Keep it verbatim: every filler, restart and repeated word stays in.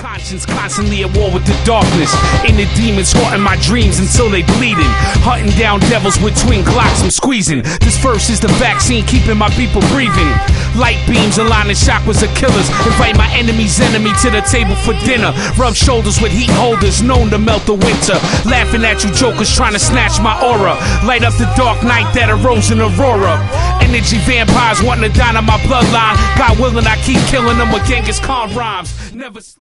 conscience, constantly at war with the darkness. Inner demons haunting my dreams until they bleeding. Hunting down devils with twin Glocks I'm squeezing. This verse is the vaccine keeping my people breathing. Light beams aligning chakras of killers. Invite my enemy's enemy to the table for dinner. Rub shoulders with heat holders known to melt the winter. Laughing at you jokers trying to snatch my aura. Light up the dark night that arose in Aurora. Energy vampires wanting to dine on my bloodline. God willing I keep killing them with Genghis Khan rhymes. Never